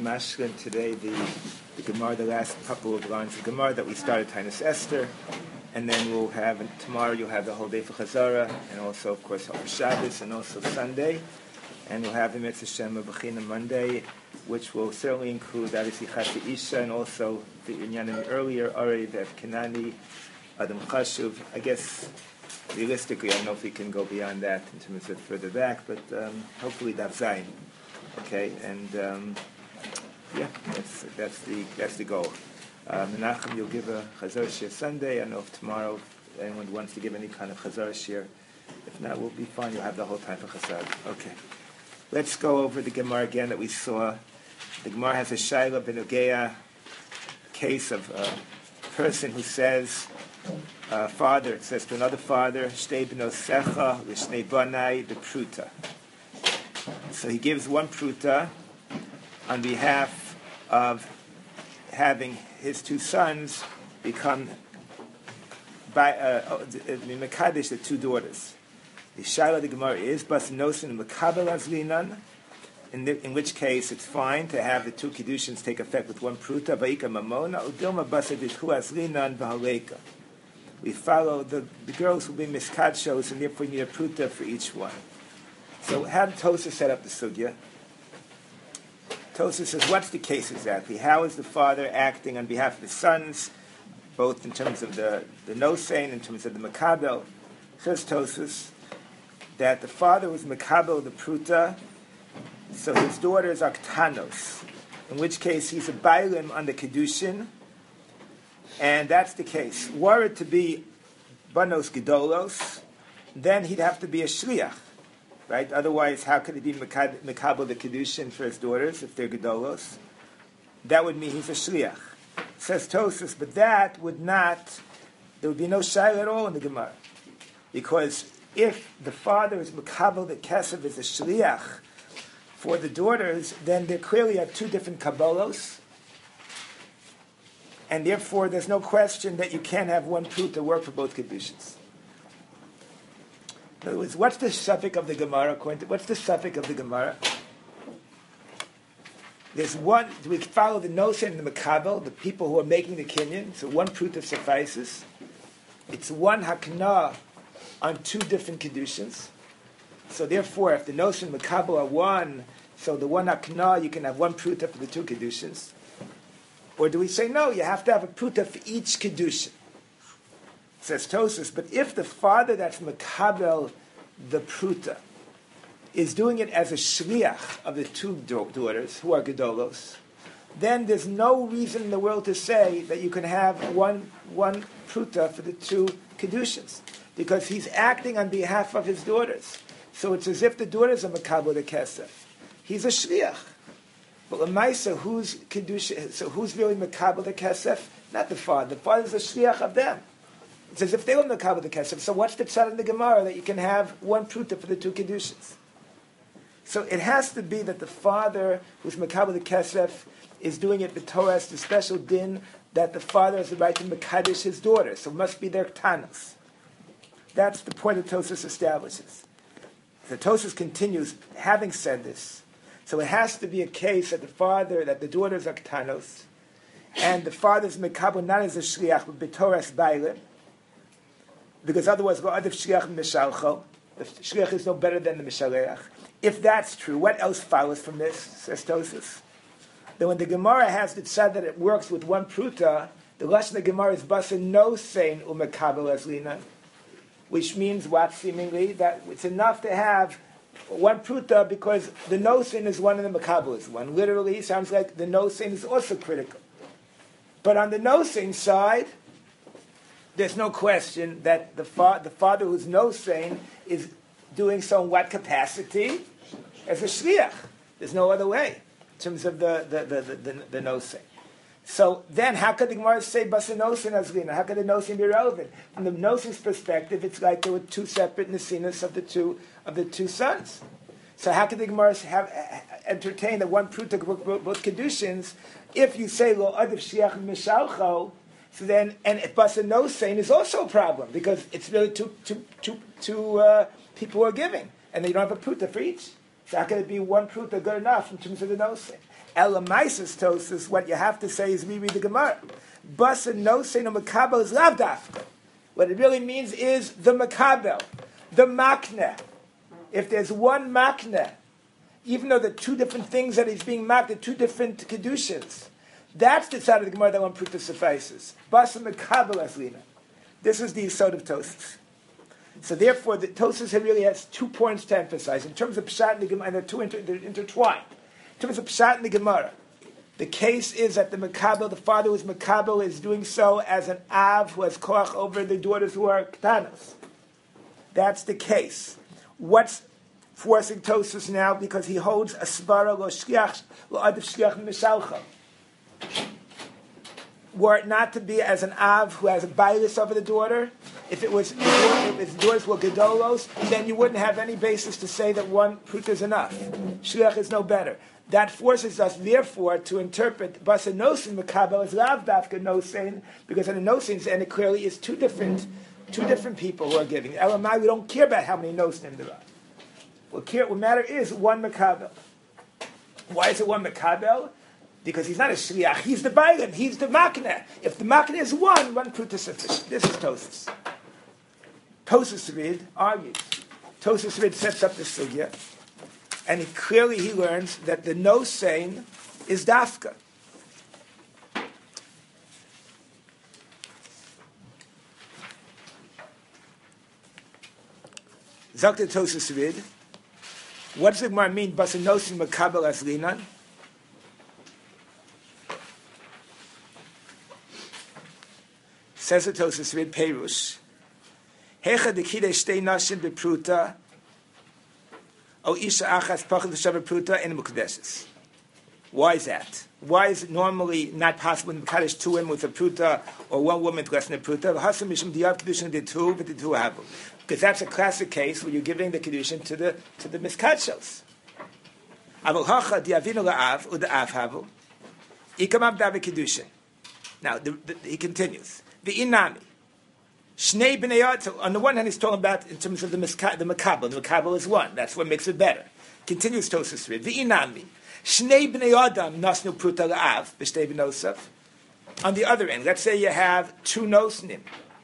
mashkin today the Gemara, the last couple of lines of Gemara that we started, Tainus Esther, and then we'll have, tomorrow you'll have the whole day for Chazara, and also, of course, for Shabbos, and also Sunday, and we'll have the Mitzvah Shem Bechina Monday, which will certainly include, obviously, Chati Isha, and also the Inyanim earlier, Ari, Vev Kenani, Adam Chashuv. I guess, realistically, I don't know if we can go beyond that in terms of further back, but hopefully Dav Zayin. Okay, and that's the goal. Menachem, you'll give a Chazar Shir Sunday. I don't know if tomorrow anyone wants to give any kind of Chazar Shir. If not, we'll be fine. You'll have the whole time for Chazar. Okay. Let's go over the Gemara again that we saw. The Gemara has a Shaila Benugea case of a person who says, father, it says to another father, Shtei b'nosecha l'shnei banai b'pruta. So he gives one pruta on behalf of having his two sons become Mekadesh, the two daughters. The Shaila the Gemara is Bas Nosin and Mekabel Azlinan, in which case it's fine to have the two Kedushin take effect with one pruta, Va'ika Mamona, Udilma Bas Adishu Azlinan V'haleka. We follow the girls will be miskadshos, and therefore you need a pruta for each one. So how did Tosa set up the sugya? Tosa says, what's the case exactly? How is the father acting on behalf of the sons, both in terms of the nosein, in terms of the makabel? Says Tosas that the father was makabel the pruta, so his daughters are ktanos, in which case he's a bailim on the kedushin, and that's the case. Were it to be banos gedolos, then he'd have to be a shliach. Right? Otherwise, how could he be mekabel the kedushin for his daughters if they're gedolos? That would mean he's a shliach. Says Tosas, but that would not. There would be no shaila at all in the Gemara, because if the father is mekabel the kesef is a shliach for the daughters, then they clearly have two different kabbalos, and therefore there's no question that you can't have one prut to work for both kedushins. In other words, what's the suffix of the Gemara? What's the suffix of the Gemara? There's one. Do we follow the nosen and the makabel, the people who are making the kinyan? So one pruta suffices. It's one hakna on two different kedushins. So therefore, if the nosen and makabel are one, so the one hakna you can have one pruta for the two kedushins. Or do we say no? You have to have a pruta for each kedushin. Says Tosas, but if the father that's makabel the pruta is doing it as a shliach of the two daughters who are gedolos, then there's no reason in the world to say that you can have one pruta for the two kedushins, because he's acting on behalf of his daughters. So it's as if the daughters are makabel the kesef. He's a shliach. But l'maisa, who's kedusha? So who's really makabel the kesef? Not the father. The father's a shliach of them. It's as if they were mekabel the kesef. So what's the tzad in the Gemara that you can have one pruta for the two kedushins? So it has to be that the father who's mekabel the kesef is doing it b'toras, the special din that the father has the right to mekadesh his daughter. So it must be their ktanos. That's the point that Tosas establishes. So Tosas continues, having said this, so it has to be a case that the daughters are ktanos, and the father's mekabel not as a shliach but b'toras bailim. Because otherwise, the shliach is no better than the mishaleach. If that's true, what else follows from this? Says Tosas. Then when the Gemara has the tzad that it works with one pruta, the lashon of the Gemara is basa no sein umekabel azlina, which means what? Seemingly that it's enough to have one pruta because the no sein is one and the mekabel is one. Literally, it sounds like the no sein is also critical. But on the no sein side, there's no question that the father who's no sein is doing so in what capacity? As a shliach. There's no other way in terms of the no sein. So then, how could the Gemara say basa no sein azlina? How could the no sein be relevant? From the no sein's perspective, it's like there were two separate nesinas of the two sons. So how could the Gemara entertain that one pruta both kedushins if you say lo adav shliach mishalcho? So then, and basa no sein is also a problem because it's really two people who are giving, and they don't have a pruta for each. So how can it be one pruta good enough in terms of the no sein? Elamaisis Tosis, what you have to say is reread the Gemara. Basa no say no makabel is lavdafka. What it really means is the makabel, the makne. If there's one makne, even though the two different things that he's being makne, the two different kedushins, that's the side of the Gemara that one pruta suffices. Basa makabel aslina. This is the Yisod of Tosis. So therefore, the Tosis really has 2 points to emphasize. In terms of Pshat and the Gemara, and they're intertwined. In terms of Pshat and the Gemara, the case is that the Makabel, the father who's Makabel, is doing so as an Av who has koach over the daughters who are Ktanos. That's the case. What's forcing Tosis now? Because he holds a Svara lo shliach, lo adif shliach mishalcha. Were it not to be as an Av who has a bias over the daughter, if the daughters were Gedolos, then you wouldn't have any basis to say that one pruta is enough. Shliach is no better. That forces us, therefore, to interpret Basa Nosin Makabel as Lav Dafka Nosin, because in the Nosin, and it clearly is two different people who are giving. Elamai, we don't care about how many Nosin there are. What matter is one Makabel. Why is it one Makabel? Because he's not a shliach, he's the bailim, he's the makneh. If the makneh is one pruta is sufficient. This is Tosis. Tosis Rid argues. Tosis Rid sets up the sugya, and he learns that the no saying is dafka. Zakta Tosis Rid. What does the Gemara mean? Basa nosin makabel as linan. Says the Tosis Rid Perush. Hecha dekide shtei nashim bepruta, o isha achas pachad l'shav bepruta in mukdeshes. Why is that? Why is it normally not possible to kaddish two women with a pruta or one woman with less than a pruta? Hasam mishum diyav kedushin de two, but the two havu. Because that's a classic case where you're giving the kedushin to the miskatshos. Avol hacha diavinu la'av u'da'av havu. Ikamam dav kedushin. Now he continues. The inami, shnei bnei adam. So on the one hand, he's talking about in terms of the makabel. The makabel is one. That's what makes it better. Continues Tosis Rid. The inami, shnei bnei adam nasnu pruta la'av b'shtei b'nosaf. On the other end, let's say you have two nosnim.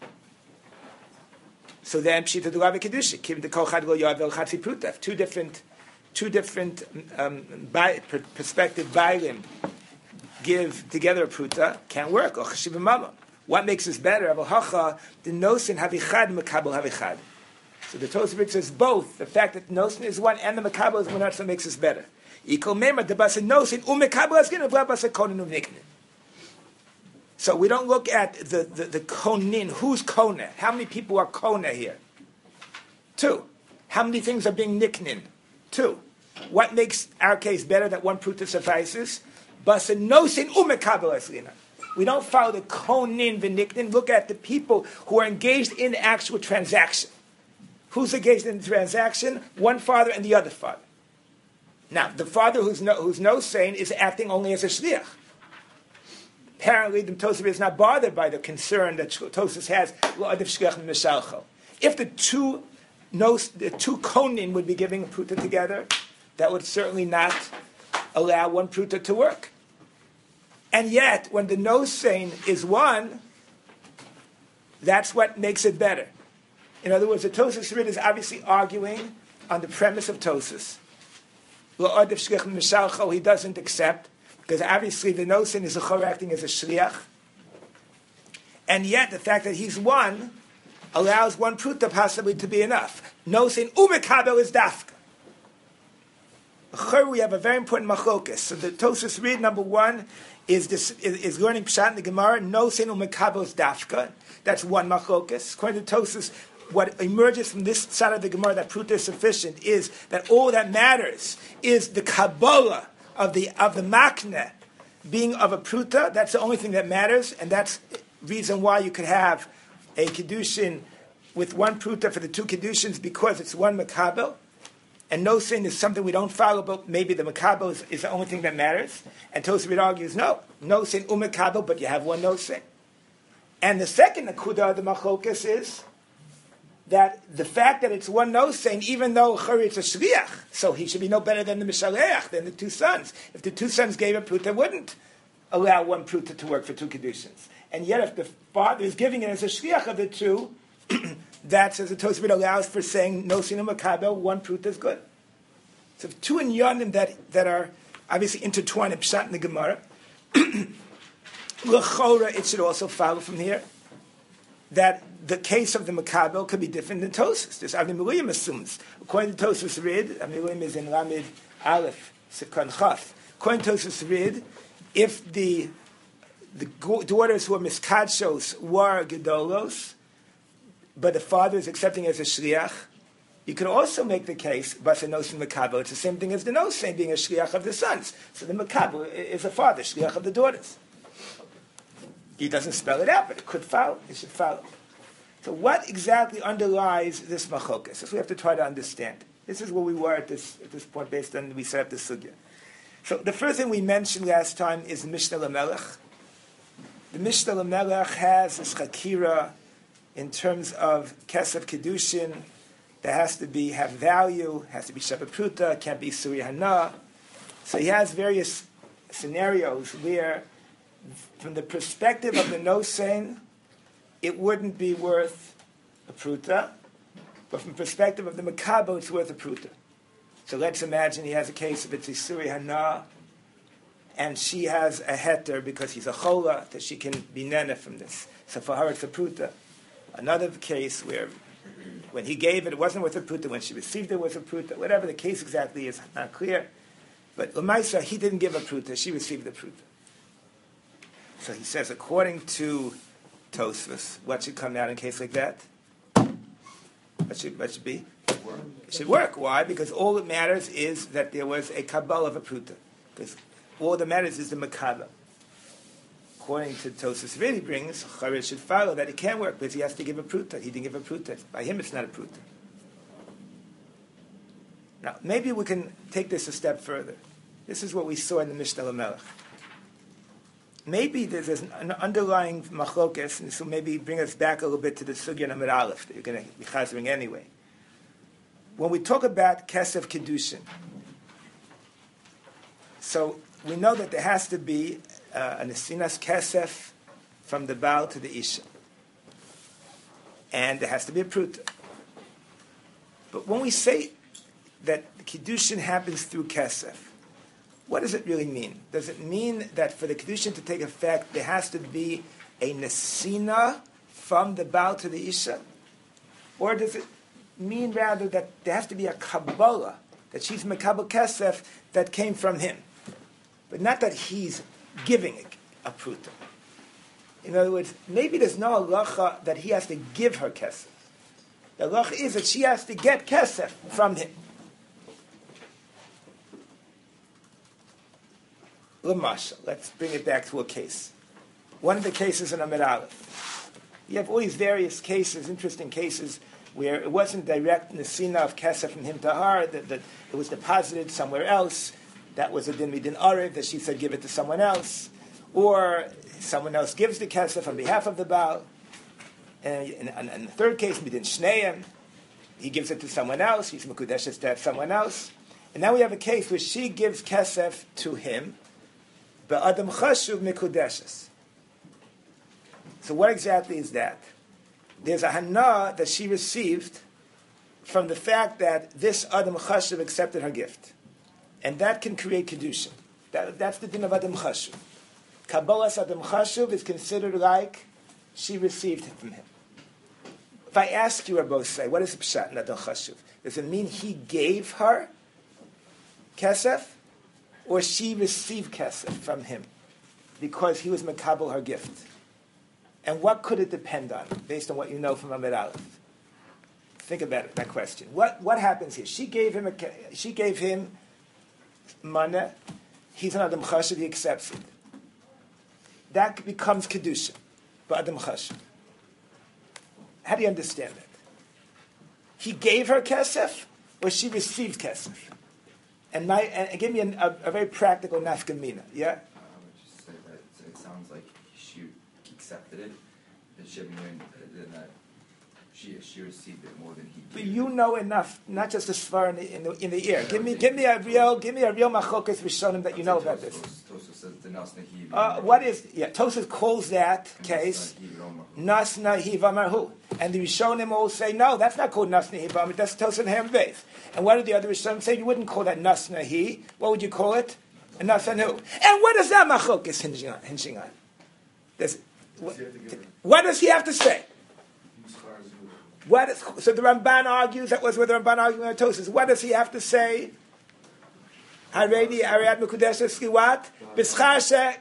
So then pshita d'lav kedusha kim the kol chad lo yavel chatzi pruta. Two different perspective bailim give together a pruta can't work. Or chashiv mama. What makes this better? The nosin havichad makabel havichad. So the Tosis Rid says both. The fact that the nosin is one and the makabel is one also makes this better. So we don't look at the konin. Who's kona? How many people are kona here? 2. How many things are being niknin? 2. What makes our case better that one pruta suffices? Basa nosin umekabel aslina. We don't follow the konin v'niknin. Look at the people who are engaged in the actual transaction. Who's engaged in the transaction? One father and the other father. Now, the father who's no saying is acting only as a shliach. Apparently, the Tosis is not bothered by the concern that Tosis has. If the two konin would be giving a pruta together, that would certainly not allow one pruta to work. And yet, when the no saying is one, that's what makes it better. In other words, the Tosis Rid is obviously arguing on the premise of Tosis. He doesn't accept, because obviously the no saying is a chor acting as a shliach. And yet, the fact that he's one allows one pruta possibly to be enough. No saying umekabel is dafka. We have a very important machlokas. So the Tosis Rid, number 1, is learning Pshat in the Gemara. No saying umekabel is dafka. That's one machlokas. According to Tosis, what emerges from this side of the Gemara that pruta is sufficient is that all that matters is the kabbalah of the makneh being of a pruta. That's the only thing that matters, and that's the reason why you could have a kedushin with one pruta for the two kedushins, because it's one makabel. And no sin is something we don't follow, but maybe the makabel is the only thing that matters. And Tosis Rid argues, no sin umekabel, but you have one no sin. And the second nakuda of the machlokas is that the fact that it's one nosein, even though it's a shliach, so he should be no better than the mishaleach, than the two sons. If the two sons gave a pruta, wouldn't allow one pruta to work for two conditions. And yet, if the father is giving it as a shliach of the two, that's, as the Tosfot allows for saying nosein makabel, one pruta is good. So two inyanim that are obviously intertwined in Pshat and the Gemara. L'chora, it should also follow from here that the case of the Makabel could be different than Tosfos. This Avnei Miluim assumes. According to Tosfos Rid, Avnei Miluim is in Lamed Aleph, Sifkan Chaf. According to Tosfos Rid, if the daughters who are miskadshos were gedolos, but the father is accepting as a shliach, you could also make the case, Basa Nosin Makabel, it's the same thing as the Nosin being a shliach of the sons. So the Makabel is a father, shliach of the daughters. He doesn't spell it out, but it could follow. It should follow. So what exactly underlies this machokas? This we have to try to understand. This is where we were at this point based on we set up the sugya. So the first thing we mentioned last time is the Mishnah Lamelech. The Mishnah Lamelech has this chakira in terms of kesef kedushin that has to have value, has to be shepapruta, can't be suri hana. So he has various scenarios where, from the perspective of the nosein, it wouldn't be worth a pruta, but from the perspective of the makabo, it's worth a pruta. So let's imagine he has a case of it's a suri hana, and she has a heter because he's a chola, that she can be nene from this. So for her, it's a pruta. Another case where when he gave it, it wasn't worth a pruta. When she received it, was a pruta. Whatever the case exactly is, not clear. But Lamaisa, he didn't give a pruta. She received the pruta. So he says, according to Tosfos, what should come out in a case like that? What should be? It should work. Why? Because all that matters is that there was a kabbalah of a pruta. Because all that matters is the makabel. According to Tosfos, really brings, Charid should follow that it can work because he has to give a pruta. He didn't give a pruta. By him, it's not a pruta. Now, maybe we can take this a step further. This is what we saw in the Mishnah Lamelech. Maybe there's an underlying machlokes, and this will maybe bring us back a little bit to the Sugya Amud Aleph that you're going to be chazering anyway. When we talk about kesef kedushin, so we know that there has to be a nesinas kesef from the Baal to the Isha. And there has to be a pruta. But when we say that kedushin happens through kesef, what does it really mean? Does it mean that for the kedushin to take effect, there has to be a nesina from the Baal to the Isha? Or does it mean rather that there has to be a kabbalah, that she's mekabel kesef that came from him? But not that he's giving a pruta. In other words, maybe there's no halacha that he has to give her kesef. The halacha is that she has to get kesef from him. L'masha, let's bring it back to a case. One of the cases in Amud Aleph. You have all these various cases, interesting cases, where it wasn't direct nesina of kesef from him to her, that it was deposited somewhere else. That was a din midin arev, that she said give it to someone else. Or someone else gives the kesef on behalf of the Baal. And in the third case, midin shneim, he gives it to someone else, he's mekudeshes to someone else. And now we have a case where she gives kesef to him, but Adam Chashuv Mikudeshes. So what exactly is that? There's a hana that she received from the fact that this Adam Chashuv accepted her gift. And that can create Kedushin. That's the din of Adam Chashuv. Kabbalah's Adam Chashuv is considered like she received it from him. If I ask you, Rabbi say, what is the pshat in Adam Chashuv? Does it mean he gave her kesef? Or she received kesef from him because he was mekabel her gift? And what could it depend on, based on what you know from Amud Aleph? Think about it, that question. What happens here? She gave him mana. He's an Adam Chashuv, he accepts it. That becomes Kedusha, but Adam Chashuv. How do you understand that? He gave her kesef, or she received kesef? And give me a very practical nafkamina, yeah? I would just say that it sounds like she accepted it, that she then that she received it more than he But gave. you know enough, not just the svar in the ear. Give me a real machlokas rishonim that you know about this. Tosfos says the nas nahiv. What is Tosfos calls that case nas nahiv amarhu, and the rishonim all say no, that's not called nas nahiv amar. That's Tosfos Ham Beis. And what did the other rishonim say? You wouldn't call that nas nahi. What would you call it? A nas anu. And what is that machlokas hinging on? What does he have to say? So the Ramban argues, that was where the Ramban argued on Tosfos. What does he have to say? Haredi Ariad Mekudesh Skiwat B'schar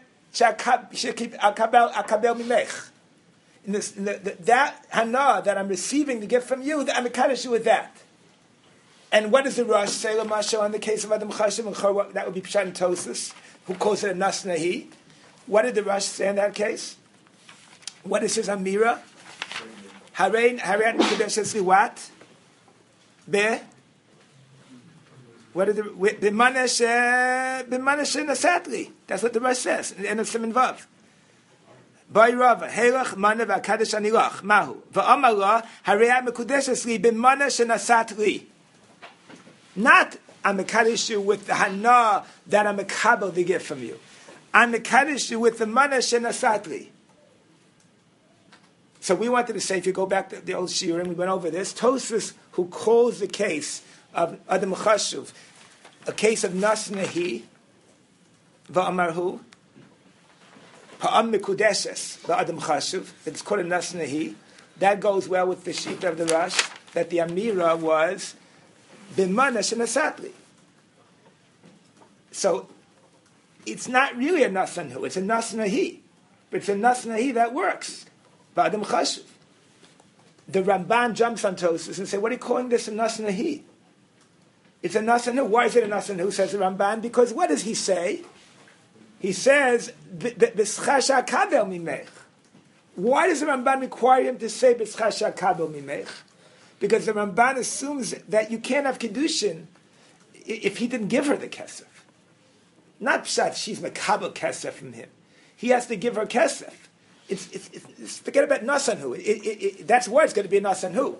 Akabel Mimech. That hana that I'm receiving the gift from you, that I'm mekadosh you with that. And what does the Rosh say? L'masho in the case of Adam Chashiv and Chor, that would be Pshat and Tosfos, who calls it a nas nahi. What did the Rosh say in that case? What is his amira? Harayin Mekudesh Skiwat Be. What is the b'manesh nasatli? That's what the Rosh says in the end of Siman Vav. By Rava, Heilach Mana v'Akadosh Anilach Mahu v'Amala Harei Mekudesh Esli b'manesh nasatli. Not I'm mekadosh you with the hana that I'm mekabel the gift from you. I'm mekadosh you with the manesh nasatli. So we wanted to say, if you go back to the old shiur, and we went over this, Tosfos, who calls the case of Adam Chashuv, a case of nas nahi, va'amarhu, ha'am mikudeshes, va'adam Chashuv, it's called a nas nahi. That goes well with the sheet of the Rosh, that the amira was b'manash and asatli. So it's not really a nas nahu, it's a nas nahi, but it's a nas nahi that works. Va'adam Chashuv. The Ramban jumps on Tosfos and say, what are you calling this a nas nahi? It's a nas nahu. Why is it a nas nahu, says the Ramban? Because what does he say? He says, b'schar kabel mimech. Why does the Ramban require him to say b'schar kabel mimech? Because the Ramban assumes that you can't have kedushin if he didn't give her the kesef. Not pshat, she's mekabel kesef from him. He has to give her kesef. It's forget about nasanhu. That's why it's going to be a nasanhu.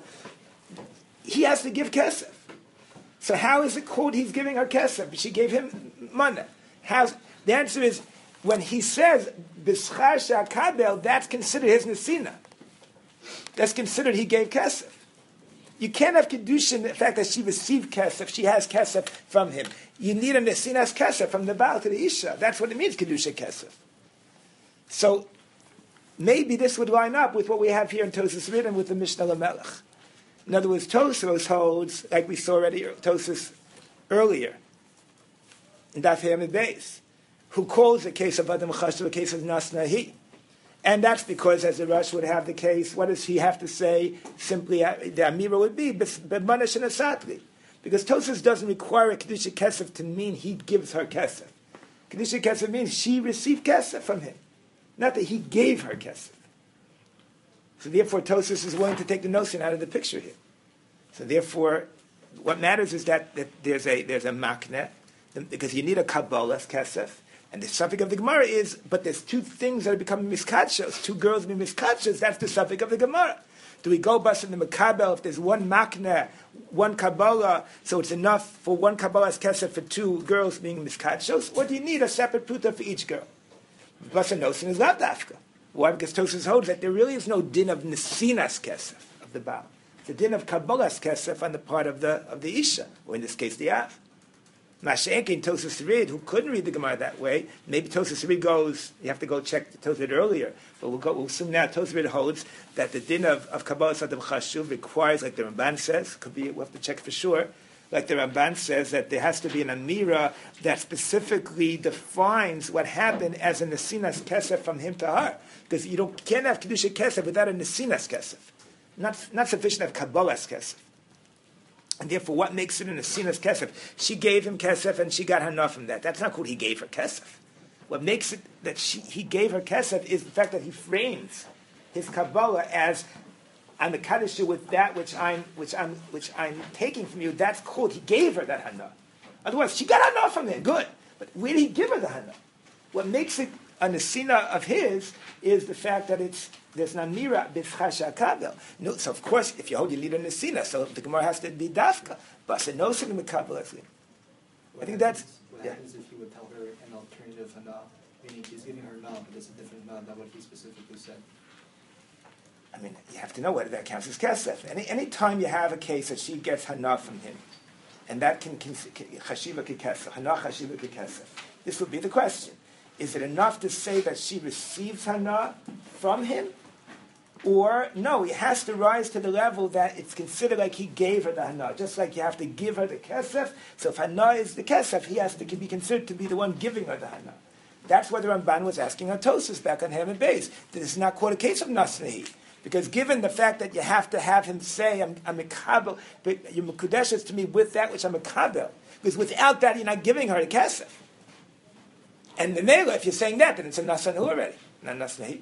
He has to give kesef. So how is it called he's giving her kesef? She gave him mana. The answer is, when he says b'schar shakabel, that's considered his nesina. That's considered he gave kesef. You can't have kedushin the fact that she received kesef, she has kesef from him. You need a nesinas kesef from the Baal to the Isha. That's what it means, kedusha kesef. So maybe this would line up with what we have here in Tosfos written with the Mishnah Lamelech. In other words, Tosfos holds, like we saw already, Tosfos earlier, in Daf Hamid Beis, who calls the case of Adam Chashuv a case of nas nahi. And that's because, as the Rosh would have the case, what does he have to say? Simply, the Amira would be, b'manash and asatli. Because Tosfos doesn't require a Kedusha Kesef to mean he gives her Kesef. Kedusha Kesef means she received Kesef from him. Not that he gave her Kesef. So therefore, Tosfos is willing to take the notion out of the picture here. So therefore, what matters is that there's a makneh, because you need a Kabbalah's Kesef. And the suffix of the Gemara is, but there's two things that are becoming miskatshos. Two girls being miskatshos, that's the suffix of the Gemara. Do we go bust in the Makabel if there's one makneh, one Kabbalah, so it's enough for one Kabbalah's Kesef for two girls being miskatshos? Or do you need a separate pruta for each girl? Basa nosin is not dafka. Why? Because Tosfos holds that there really is no din of nesinas Kesef of the Baal. It's a din of Kabbalah's Kesef on the part of the Isha, or in this case the Av. Masha'enkin Tosfos Rid, who couldn't read the Gemara that way, maybe Tosfos Rid goes, you have to go check Tosfos Rid earlier, but we'll assume now Tosfos Rid holds that the din of Kabbalah Adam Chashuv requires, like the Ramban says, could be, we'll have to check for sure, like the Ramban says, that there has to be an Amira that specifically defines what happened as a Nesinas Kesef from him to her. Because you can't have Kedusha Kesef without a Nesinas Kesef. Not sufficient to have Kabbalah's Kesef. And therefore, what makes it a Nesinas Kesef? She gave him Kesef and she got Hana from that. That's not called he gave her Kesef. What makes it that he gave her Kesef is the fact that he frames his Kabbalah as, I'm mekadosh you with that which I'm taking from you. That's called he gave her that Hana. Otherwise, she got Hana from him. Good. But where did he give her the Hana? What makes it a nesina of his is the fact that there's namira b'chasha kabel. No, so of course, if you hold your leader nesina, so the Gemara has to be dafka. But a no sin mekabel. I think that's. What happens if he would tell her an alternative hana, meaning he's giving her na, but it's a different na than what he specifically said? I mean, you have to know whether that counts as kesef. Any time you have a case that she gets hana from him, and that can chashiva kekesef, hana chashiva kekesef. This would be the question: is it enough to say that she receives hana from him, or no? He has to rise to the level that it's considered like he gave her the hana, just like you have to give her the kesef. So if hana is the kesef, he has to be considered to be the one giving her the hana. That's what the Ramban was asking on Tosfos back on Ham and Beis. This is not quite a case of nasnehi. Because given the fact that you have to have him say, I'm a kabel, but you're mekudeshes to me with that which I'm a kabel. Because without that, you're not giving her a kesef. And the Mela, if you're saying that, then it's a nasanahu already, not nasnahi.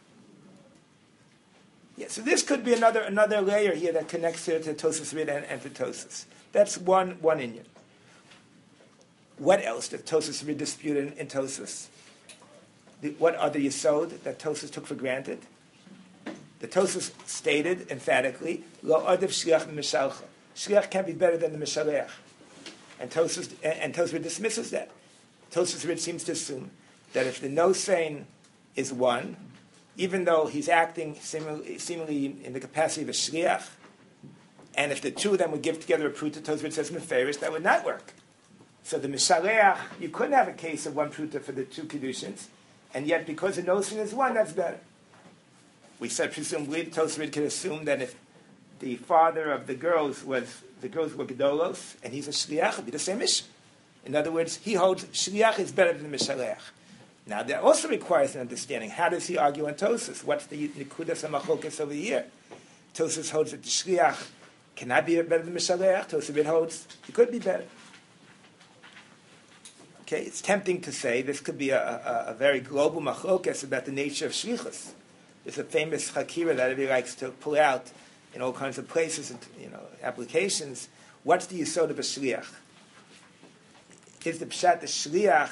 Yeah, so this could be another layer here that connects here to Tosfos Rid and to Tosfos. That's one inyan. What else did Tosfos Rid dispute in Tosfos? What other yesod that Tosfos took for granted? The Tosfos stated emphatically, "Lo adav shliach mishalcha." Shliach can't be better than the mishalech, and Tosfos dismisses that. Tosfos Rid seems to assume that if the nosein is one, even though he's acting seemingly in the capacity of a shliach, and if the two of them would give together a pruta, Tosfos Rid says meferish, that would not work. So the mishalech, you couldn't have a case of one pruta for the two kedushins, and yet because the nosein is one, that's better. We said presumably Tosfos Rid could assume that if the father of the girls were gedolos and he's a shliach, it'd be the same issue. In other words, he holds shliach is better than mishalech. Now that also requires an understanding. How does he argue on Tosfos? What's the nikudas hamachokes over here? Tosfos holds that the shliach cannot be better than mishalech. Tosfos Rid holds he could be better. Okay, it's tempting to say this could be a very global machokes about the nature of shlichus. There's a famous chakira that everybody likes to pull out in all kinds of places and applications. What's the yesod of a shliach? Is the pshat the shliach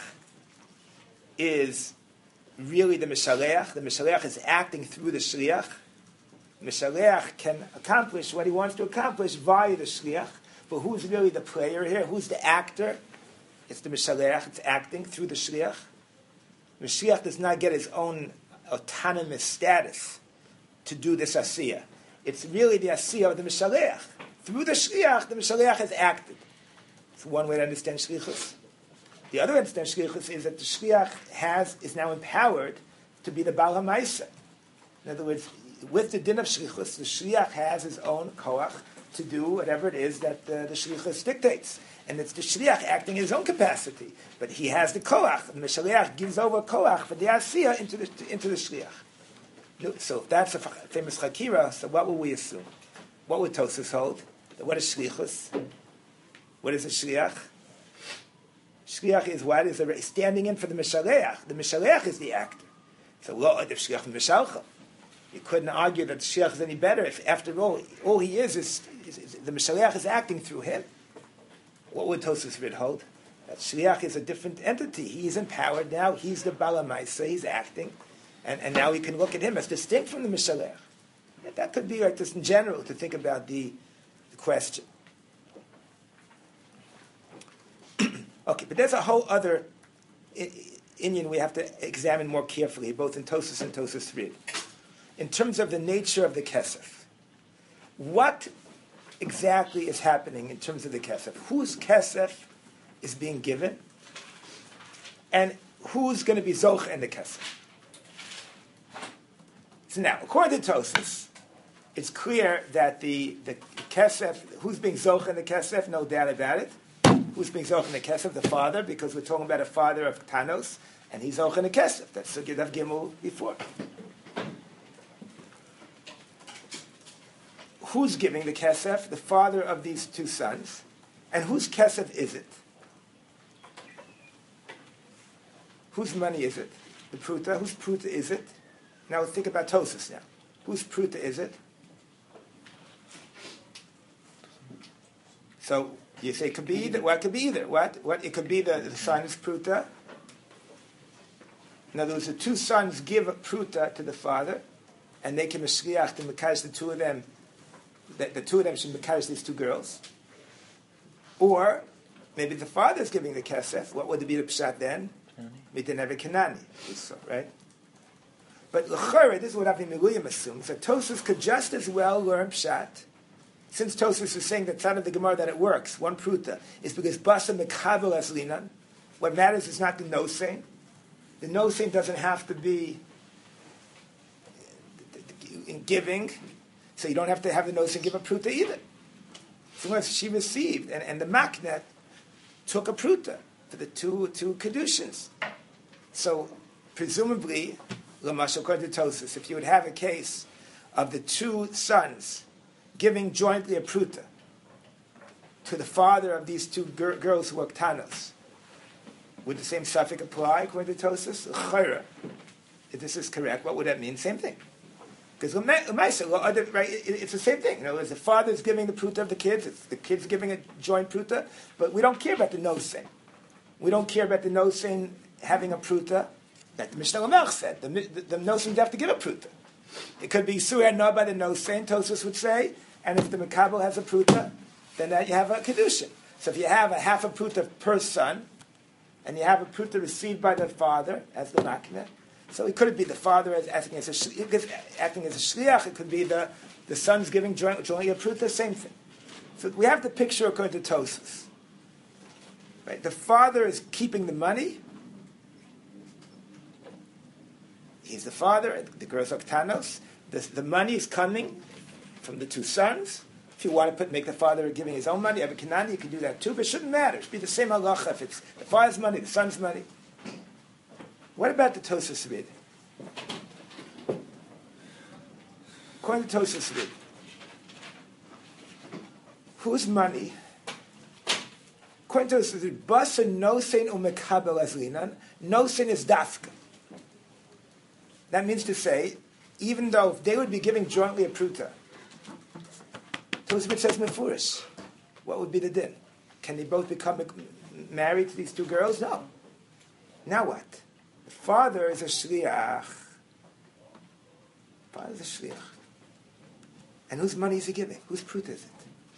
is really the mishalech? The mishalech is acting through the shliach. Mishalech can accomplish what he wants to accomplish via the shliach. But who's really the player here? Who's the actor? It's the mishalech. It's acting through the shliach. Mashiach does not get his own autonomous status to do this asiyah. It's really the asiyah of the mishalech. Through the mishalech has acted. It's one way to understand shlichus. The other way to understand shlichus is that the shliach is now empowered to be the Baal HaMaisa. In other words, with the din of shlichus, the shliach has his own koach to do whatever it is that the shlichus dictates. And it's the shliach acting in his own capacity. But he has the koach. And the shliach gives over koach for the asiyah into the shliach. So if that's a famous chakira, so what will we assume? What would Tosfos hold? What is shlichus? What is a shliach? Shliach is what? Is standing in for the mishalech. The mishalech is the actor. So lo adav shliach mishalcha. You couldn't argue that the shliach is any better if, after all he is the mishalech is acting through him. What would Tosfos Rid hold? That shliach is a different entity. He's empowered now. He's the Baal HaMaisa. He's acting, and now we can look at him as distinct from the mishalech. That could be like this in general to think about the question. Okay, but there's a whole other inyan we have to examine more carefully, both in Tosfos and Tosfos Rid. In terms of the nature of the kesef, what exactly is happening in terms of the kesef? Whose kesef is being given? And who's going to be zoch in the kesef? So now, according to Tosfos, it's clear that the kesef, who's being zoch in the kesef, no doubt about it. Who's being zoch in the kesef? The father, because we're talking about a father of Tanos, and he's zoch in the kesef. That's Sugya Daf Gimel before. Who's giving the kesef? The father of these two sons. And whose kesef is it? Whose money is it? The pruta. Whose pruta is it? Now think about Tosfos now. Whose pruta is it? So you say it could be either. What could be either? What? It could be the son's pruta. In other words, the two sons give a pruta to the father, and they can mishliach to mekadosh the two of them. That the two of them should mekadosh these two girls. Or maybe the father is giving the kesef. What would be the pshat then? We didn't have a Kanani, right? But l'chara, this is what Avi Miluyim assumes, that Tosfos could just as well learn pshat. Since Tosfos is saying that side of the Gemara that it works, one pruta, is because basa mekabel as linan. What matters is not the nosein. The nosein doesn't have to be in giving, so you don't have to have the nosein give a pruta either. So once she received, and the maknet took a pruta for the two kedushins. So presumably, Lamash according to Tosfos, if you would have a case of the two sons giving jointly a pruta to the father of these two girls who are ktanos, would the same suffix apply according to Tosfos? Chayra. If this is correct, what would that mean? Same thing. Because right, it's the same thing. In other words, the father is giving the pruta of the kids, it's the kids giving a joint pruta, but we don't care about the nosein. We don't care about the nosein having a pruta. That the Mishnah Lamelch said, the nosein have to give a pruta. It could be surah no by the nosein, Tosfos would say, and if the mekabel has a pruta, then that you have a kedushin. So if you have a half a pruta per son, and you have a pruta received by the father as the makneh, so it could be the father as acting as a shliach. It could be the sons giving jointly a pruta. Same thing. So we have the picture according to Tosfos. Right, the father is keeping the money. He's the father. The girls are ktanos. The money is coming from the two sons. If you want to make the father giving his own money, Avi Kanani, you can do that too. But it shouldn't matter. It should be the same halacha if it's the father's money, the son's money. What about the Tosfos Rid? According to Tosfos Rid, whose money? According to Tosfos Rid, basa nosein umekabel as linan. Nosein is dafka. That means to say, even though if they would be giving jointly a pruta, Tosfos Rid says mefurish. What would be the din? Can they both become married to these two girls? No. Now what? The father is a shliach. Father is a shliach. And whose money is he giving? Whose pruta is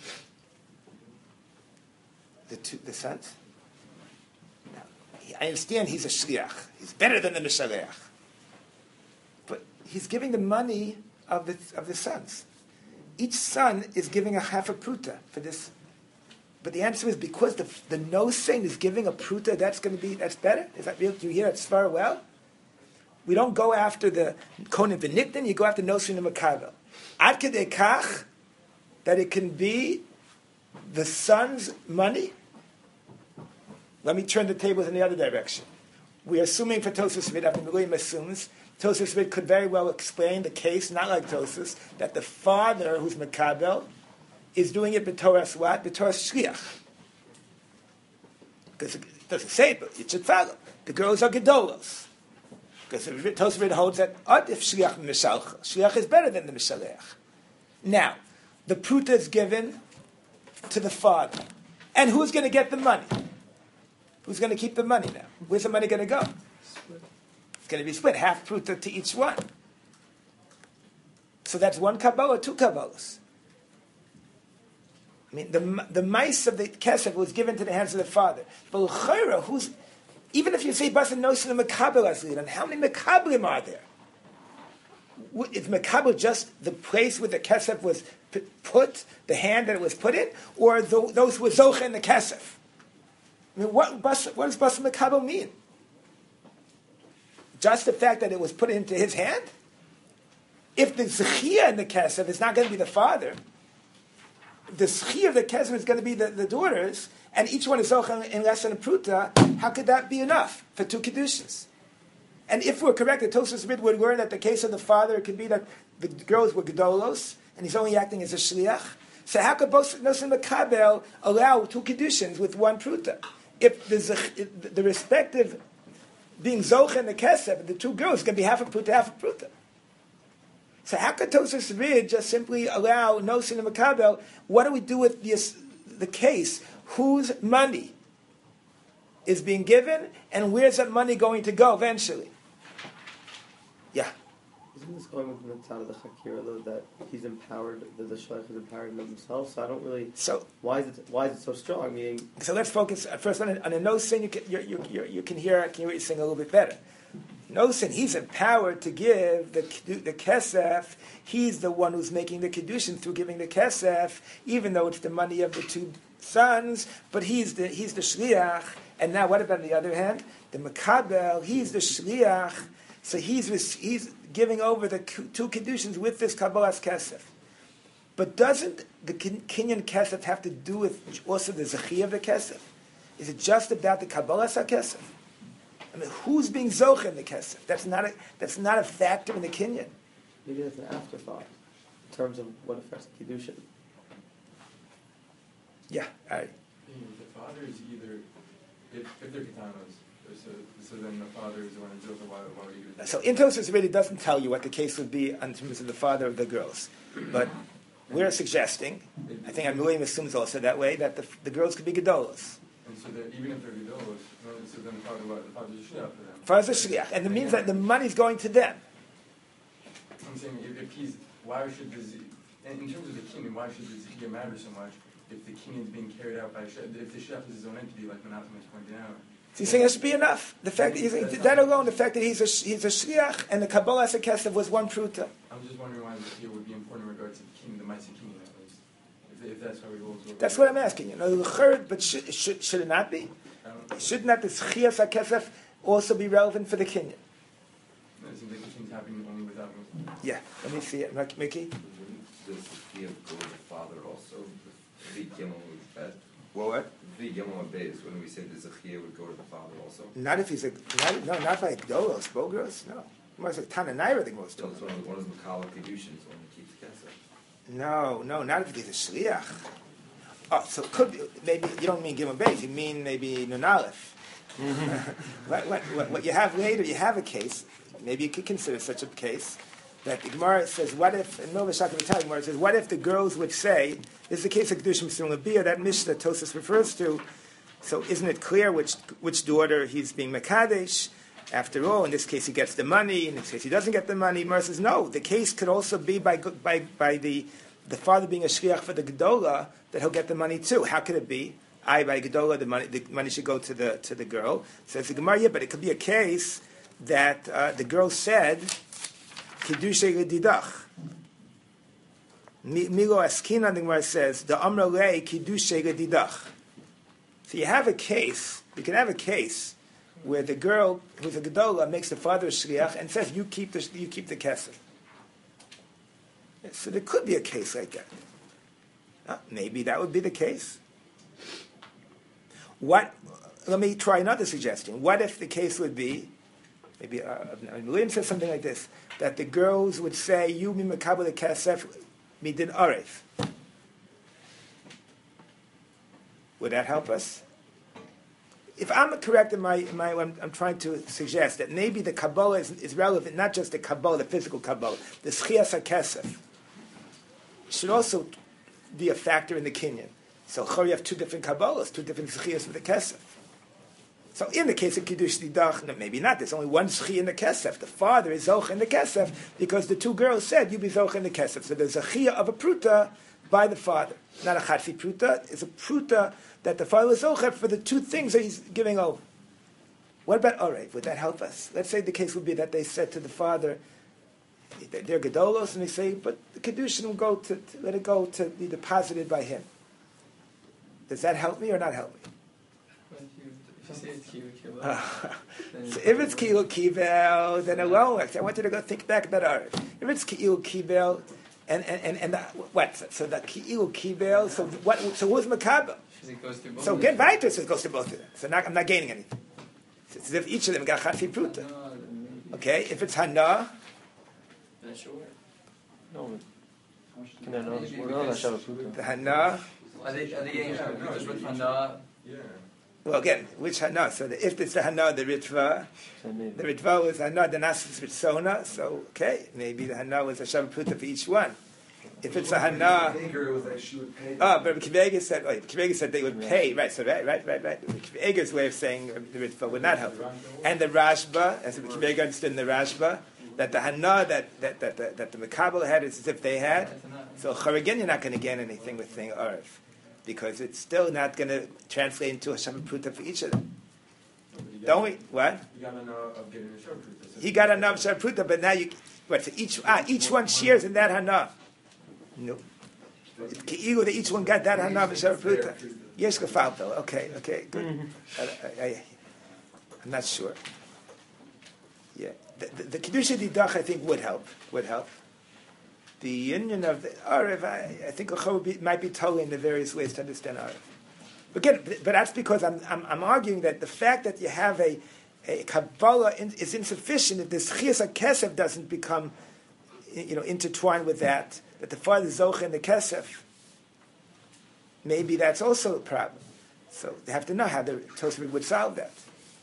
it? The sons? No. I understand he's a shliach. He's better than the mishalech. But he's giving the money of the sons. Each son is giving a half a pruta for this. But the answer is because the nosein is giving a pruta, that's better? Is that real? Do you hear that svara well? We don't go after the kohen v'nikdan, you go after nosein and makabel. Ad kedei kach, that it can be the son's money. Let me turn the tables in the other direction. We're assuming for Tosfos Rid, Avi Miluyim assumes, Tosfos Rid could very well explain the case, not like Tosfos, that the father who's makabel is doing it b'toras what? B'toras shliach. Because it doesn't say it, but it should follow. The girls are gedolos. Because Tosfos Rid holds that adif shliach mishalcha. Shliach is better than the mishalech. Now, the pruta is given to the father. And who's going to get the money? Who's going to keep the money now? Where's the money going to go? It's going to be split, half pruta to each one. So that's one kabbalah, two kabbalahs. I mean, the mice of the kesef was given to the hands of the father. But l'chayra, even if you say basa nosein mekabel as lidan, how many mekablim are there? Is mekabel just the place where the kesef was put, the hand that it was put in, or those who were zocha in the kesef? I mean, what does basa mekabel mean? Just the fact that it was put into his hand? If the zechia in the kesef is not going to be the father, the zechia of the kesef is going to be the daughters, and each one is zocha in less than a pruta, how could that be enough for two kedushas? And if we're correct, that Tosfos Rid would learn that the case of the father could be that the girls were gedolos, and he's only acting as a shliach. So how could both nosein makabel allow two kedushins with one pruta? If the respective being zocha and the kesef, the two girls can be half a pruta. So how could Tosfos Rid just simply allow nosein and makabel? What do we do with the case? Whose money is being given, and where's that money going to go eventually? Yeah. Isn't this going with the mitzvah of the Chakira though, that he's empowered, that the Shaykh is empowered in himself? So I don't really. So why is it so strong? Meaning. So let's focus first on a no sin. You can hear what you're saying a little bit better. No sin. He's empowered to give the kesef. He's the one who's making the kedushin through giving the kesef, even though it's the money of the two sons. But he's the shliach. And now, what about on the other hand, the makabel? He's the shliach. So he's giving over the two kedushins with this kabbalas kesef. But doesn't the kinyan kesef have to do with also the zechiyah of the kesef? Is it just about the kabbalas kesef? I mean, who's being zoch in the kesef? That's not a factor in the kinyan. Maybe that's an afterthought in terms of what affects kedushin. Yeah, all right. The father is either, if they're ketanos, so then the father is the one who's zoch. Why would you do that? So Intosus really doesn't tell you what the case would be in terms of the father of the girls, but we're suggesting, I think William assumes also that way, that the girls could be gedolos. And so that even if they're gedolos, so then the father what? The father's a shliach for them. Father's a shliach, and it means that the money's going to them. I'm saying if he's, why should in terms of the kinyan, why should the zechiyah matter so much if the kinyan is being carried out by if the shliach is his own entity, like Menachem is pointing out? So he's saying that should be enough. The fact that alone, the fact that he's a shliach and the Kabbalah Kesef was one pruta. I'm just wondering why the zechiyah would be important in regards to the kinyan, the Ma'aseh kinyan at least, if that's how he holds over. That's what I'm asking. But should it not be? Should not the Zechiyas HaKesef also be relevant for the kinyan? It seems like the kinyan's happening only without him. Yeah, let me see it, Mickey. Does the go to the father also? The Gimel would bet. What? The Gimel Beis, when we say the Zechiyah would go to the father also. Not if he's not by Gdolos, Bogros, no. More like Tananaira, the most. So it's one of the Makala Kedushin, so one that keeps Kesef. No, not if he's a shliach. Oh, so it could be, maybe, you don't mean Gimel Beis, you mean maybe Nun Aleph. What you have later, you have a case, maybe you could consider such a case, that the Gemara says, what if, in Nova Shaka V'Tali, Gemara says, what if the girls would say, this is the case of Kedushim B'Sim Labiyah, that Mishnah Tosas refers to, so isn't it clear which daughter he's being Mekadesh? After all, in this case he gets the money, in this case he doesn't get the money. Gemara says, no, the case could also be by the father being a shliach for the Gedola, that he'll get the money too. How could it be? By Gedola, the money should go to the girl. Says the Gemara, yeah, but it could be a case that the girl said, Kiddushay Gedidach. Milo Askina, the Gemara says, the Amra Le Kiddushay Gedidach. So you have a case, you can have a case where the girl who's a Gedola makes the father a shliach and says, you keep the kesef. So there could be a case like that. Maybe that would be the case. Let me try another suggestion. What if the case would be, maybe William says something like this, that the girls would say, you mi mekabel the kesef midin aref. Would that help us? If I'm correct in my I'm trying to suggest that maybe the Kabbalah is relevant, not just the Kabbalah, the physical Kabbalah, the Zechiyas HaKesef should also be a factor in the kinyan. So you have two different Kabbalahs, two different Zechiyas for the Kesef. So in the case of Kiddush Didach, no, maybe not. There's only one Zechiyah in the Kesef. The father is Zoch in the Kesef because the two girls said, you be Zoch in the Kesef. So there's a Zechiyah of a Pruta by the father. Not a Chatfi Pruta, it's a Pruta that the father was Zoch for the two things that he's giving over. What about Orev? Would that help us? Let's say the case would be that they said to the father, they're Gedolos, and they say, but the Kedushin will go to let it go to be deposited by him. Does that help me or not help me? If you say it's Kilu So if it's Kilu Kivel, then alone, I want you to go think back about Orev. If it's Kilu Kivel, and what? So the Kilu Kivel, so what? So who's Makabel? So get weiter, so it goes to both of them. So I'm not gaining anything. It's as if each of them got Chatfi Pruta. Okay, if it's Hana, then sure. No. The Hana. Are they getting Prutas with Hana? Yeah. Well, again, which Hana? So if it's the Hana, the Ritva was Hana, the Nasis Ritsona. So okay, maybe the Hana was a Shav Pruta for each one. If it's a Hana, but Kivega said they would pay, right? So right. Kivega's way of saying the Ritva would not help, and the Rashba, as Kivega understood in the Rashba, that the hana that the Makabel had is as if they had. So again, you're not going to gain anything with thing Arif, because it's still not going to translate into a Hashem Pruta for each of them. Don't we? What? You got enough of getting a Shabbat. He got enough Hashem Pruta, but now so each one shares in that hana. No. That each one got that hana Hashem Pruta. Yes, gefaltel. Okay, good. I'm not sure. Yeah, the Kedusha Didach I think would help. The union of the Arif, I think might be totally in the various ways to understand Arif. But that's because I'm arguing that the fact that you have a Kabbalah is insufficient if this Chias HaKesef doesn't become, intertwined with that the father is Zoche in the Kesef. Maybe that's also a problem. So they have to know how the Tosafot would solve that.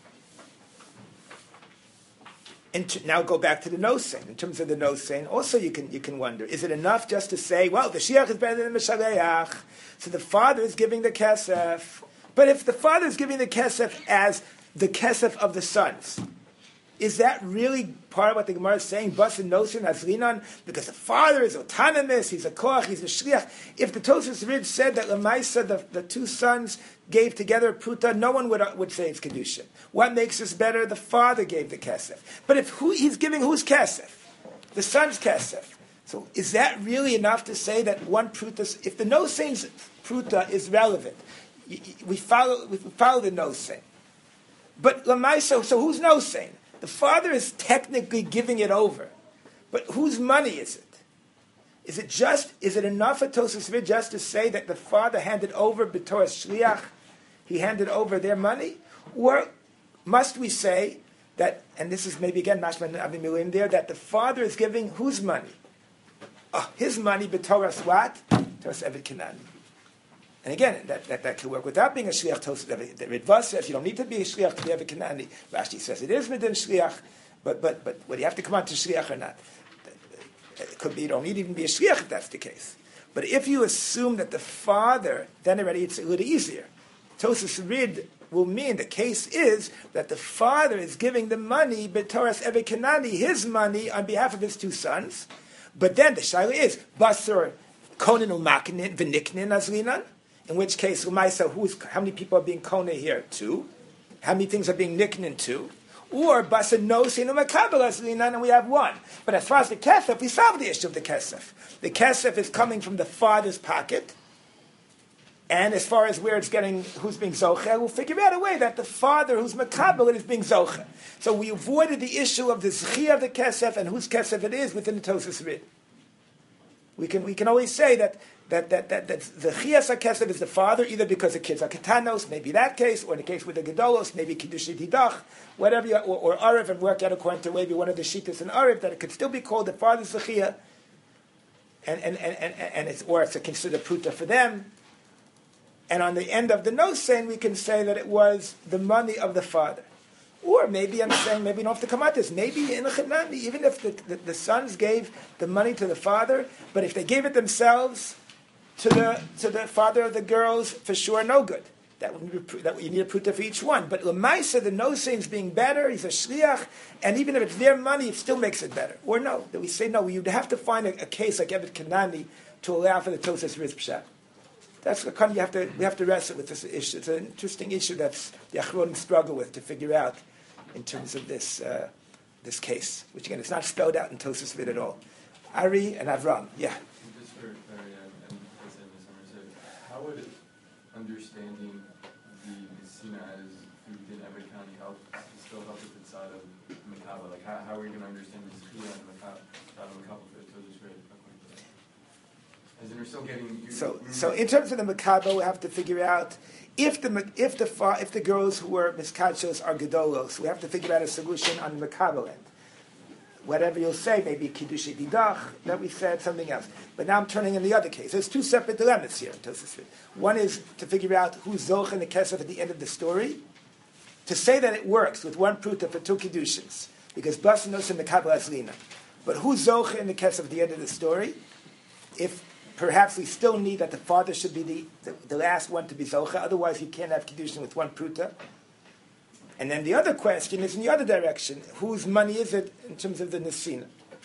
And now go back to the nosein. In terms of the nosein, also you can wonder, is it enough just to say, well, the Shiach is better than the Meshaleach, so the father is giving the Kesef. But if the father is giving the Kesef as the Kesef of the sons, is that really part of what the Gemara is saying? Bas and nosein haslinan, because the father is autonomous, he's a koach, he's a shliach. If the Tosfos Rid said that Lamaisa, the two sons gave together a pruta, no one would say it's kedusha. What makes this better? The father gave the kesef. But if he's giving whose kesef? The son's kesef. So is that really enough to say that one pruta? If the nosein's pruta is relevant, we follow the nosein. But Lamaisa, so who's nosein? The father is technically giving it over, but whose money is it? Is it enough for Tosfos Rid just to say that the father handed over b'torah shliach? He handed over their money? Or must we say that, and this is maybe again Mashman Avi Milim there, that the father is giving whose money? His money b'torah what? Torah Evet Kanani. And again, that could work without being a shliach. The Ritva says you don't need to be a shliach to be a Kanani. Rashi says it is midin shliach, but whether you have to come on to shliach or not, it could be you don't need even be a shliach if that's the case. But if you assume that the father, then already it's a little easier. Tosfos Rid will mean the case is that the father is giving the money, b'toras Evet Kanani, his money on behalf of his two sons. But then the shaila is basur konin u'maknin v'niknin azlinan. In which case, how many people are being kona here? 2. How many things are being niknin? 2. Or basa nosein u'makabel azlinan, and we have 1. But as far as the kesef, we solve the issue of the kesef. The kesef is coming from the father's pocket. And as far as where it's getting, who's being zoche, we'll figure out a way that the father who's makabel is being zoche. So we avoided the issue of the zechia of the kesef and whose kesef it is within the Tosfos Rid. We can always say that the chias hakesef is the father, either because the kids are ketanos, maybe that case, or in the case with the gedolos, maybe kiddush didach, whatever, or ariv, and work out according to maybe one of the shitas in ariv that it could still be called the father's zechia, and it's a considered pruta for them. And on the end of the nosein, we can say that it was the money of the father. Or maybe I'm saying, maybe you don't have to come out this. Maybe in a chenani, even if the sons gave the money to the father, but if they gave it themselves to the father of the girls, for sure, no good. That you need a pruta for each one. But l'maisa, the nosein's being better. He's a shliach, and even if it's their money, it still makes it better. Or no, that we say no. You'd have to find a case like Evet Kanani to allow for the Tosfos Rid pshat. That's the kind we have to wrestle with this issue. It's an interesting issue that the Achronim struggle with to figure out in terms of this case, which again it's not spelled out in Tosfos Rid at all. Ari and Avram, yeah. Just for clarity, and as I misunderstood, how would understanding the Messina as within Evet County help still help with the side of Makaba? Like how are we going to understand the Zechia and Makaba for Tosfos Rid? As in, we're still getting. So in terms of the Makaba, we have to figure out if the girls who were miskachos are gedolos, we have to figure out a solution on the Makaba end. Whatever you'll say, maybe kiddush didach that we said, something else. But now I'm turning in the other case. There's 2 separate dilemmas here. One is to figure out who's zoch and the kesef at the end of the story. To say that it works with 1 pruta for 2 kedushes, because basanos and Makaba aslina. But who's zoch and the kesef at the end of the story? If perhaps we still need that the father should be the last one to be zocha. Otherwise, you can't have kiddushin with 1 pruta. And then the other question is in the other direction. Whose money is it in terms of the Nesina?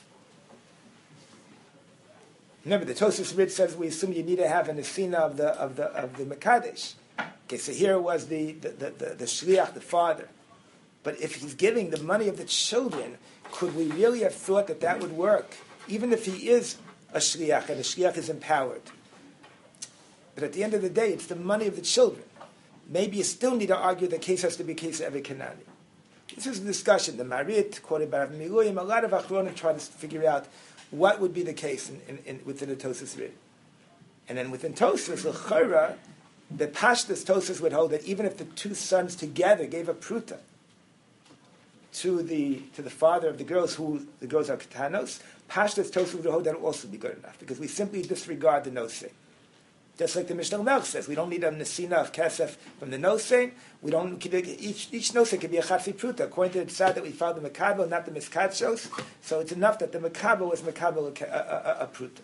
Remember, the Tosfos Rid says we assume you need to have a Nesina of the Mekadesh. Okay, so here was the Shliach, the father. But if he's giving the money of the children, could we really have thought that would work? Even if he is a Shliach, and the Shliach is empowered. But at the end of the day, it's the money of the children. Maybe you still need to argue the case has to be a case of Eved Kanani. This is a discussion. The Marit, quoted by Rav Miluyim, a lot of Achronim try to figure out what would be the case within the Tosfos Rid. And then within Tosfos, l'chora, the Pashtus Tosfos would hold that even if the two sons together gave a pruta to the father of the girls, who the girls are katanos, Pashtus Tosfos would hold that would also be good enough, because we simply disregard the nosei. Just like the Mishnah Melch says, we don't need a nesina of kesef from the nosei. We don't. Each nosei can be a chatzi pruta. According to the tzad that we found the makabel, not the miskatshos. So it's enough that the makabel was makabel a pruta.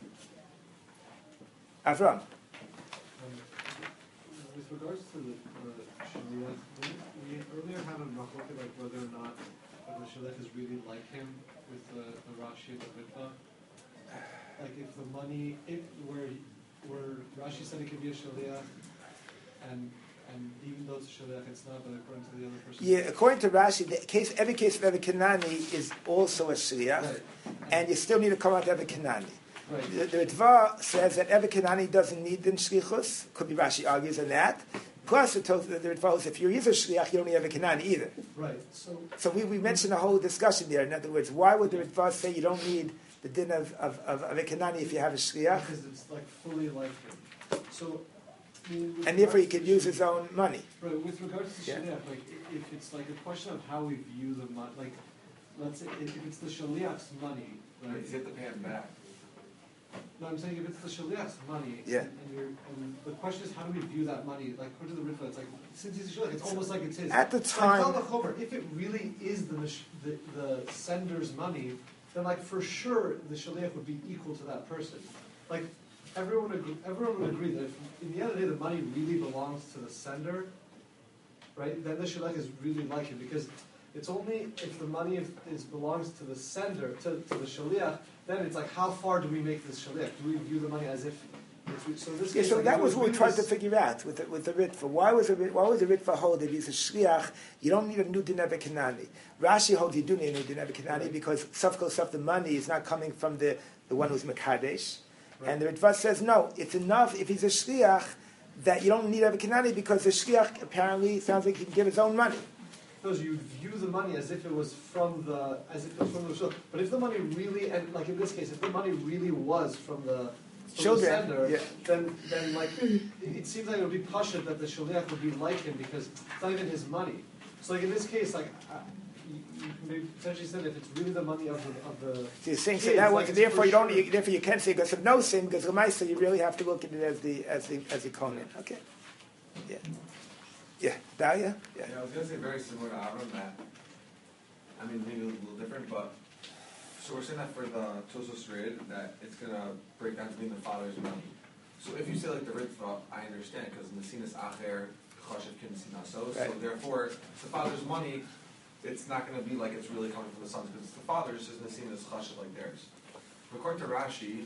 Avram. With regards to the shaliach, we earlier had a machloket like whether or not the shaliach is really like him with the Rashi and the Ritva. Like if the money, where Rashi said it could be a shaliach, and even though it's a shaliach, it's not. But according to the other person, Yeah, according to Rashi, every case of Eved Kanani is also a shaliach, right. And you still need to come out to Eved Kanani. Right. The Ritva says that Eved Kanani doesn't need din shlichus. Could be Rashi argues on that. Plus, the Ritva says if you're either shliach, you don't need Eved Kanani either. Right. So we mentioned a whole discussion there. In other words, why would the Ritva say you don't need the din of Eved Kanani if you have a shliach? Because it's like fully like him. So. And therefore he could use his own money. Right. With regards to shliach, like if it's like a question of how we view the money, like let's say if it's the shliach's money, right? You have to pay him back. No, I'm saying if it's the shaliach's money, yeah. and the question is how do we view that money? Like according to the Ritva, it's like since he's a shaliach, it's almost like it's his. At the time, like, if it really is the sender's money, then like for sure the shaliach would be equal to that person. Like everyone would agree that if in the end of the day the money really belongs to the sender, right? Then the shaliach is really like him because it's only if the money belongs to the sender to the shaliach. Then it's like, how far do we make this shaliach? Do we view the money as if? So this. Yeah, so like that was what we tried to figure out with the Ritva. Why was the Ritva hold if he's a shliach? You don't need a new din Eved Kanani. Rashi holds you do need a new din Eved Kanani because the money is not coming from the one who's mekadesh, right. And the Ritva says no. It's enough if he's a shliach that you don't need Eved Kanani because the shliach apparently sounds like he can give his own money. Because you view the money as if it was from the shul. But if the money really, and like in this case, if the money really was from the sender, yeah. then like it seems like it would be pashut that the shaliach would be like him because it's not even his money. So like in this case, like you potentially said if it's really the money of the so you're saying kids, that like therefore you don't therefore you can't say because of no sin because l'maisa you really have to look at it as the kohen. Okay. Yeah. Yeah, Dalia? Yeah, I was going to say very similar to Avram that, I mean, maybe a little different, but so we're saying that for the Tosfos Rid, that it's going to break down to being the father's money. So if you say like the Ritva, I understand, because Nesinas Acher, Chashav Kim Sinaso, so therefore, it's the father's money, it's not going to be like it's really coming from the sons, because it's the father's, just Nesinas Chashav like theirs. According to Rashi,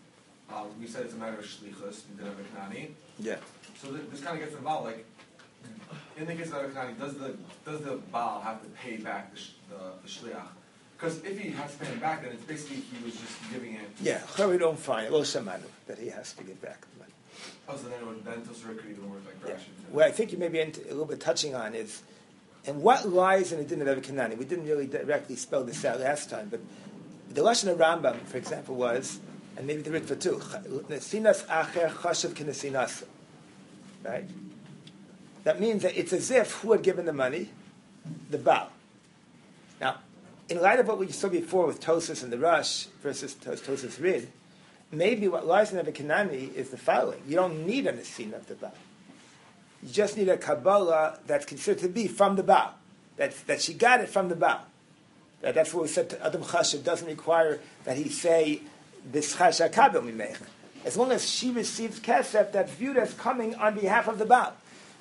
we said it's a matter of Shlichus, and Din Eved Kanani. Yeah. So this kind of gets involved, like, in the case of Eved Kanani, does the Baal have to pay back the shliach? Because if he has to pay him back, then it's basically he was just giving it. Yeah, we don't find Lo Shamanu that he has to give back the money. Oh, so then Tosfos Rid could even work like Rashi. What I think you may be a little bit touching on is, and what lies in the din of Eved Kanani? We didn't really directly spell this out last time, but the lashon of Rambam, for example, was, and maybe the Ritva too, Nesinas Acher Chashav Kinesinas, right? That means that it's as if who had given the money? The Baal. Now, in light of what we saw before with Tosfos and the Rush versus Tosfos Rid, maybe what lies in Eved Kanani is the following. You don't need a Nesina of the Baal. You just need a Kabbalah that's considered to be from the Baal. That she got it from the Baal. That's what we said to Adam Chashav doesn't require that he say, this Chashav Kabel Mimech. As long as she receives Kesef, that's viewed as coming on behalf of the Baal.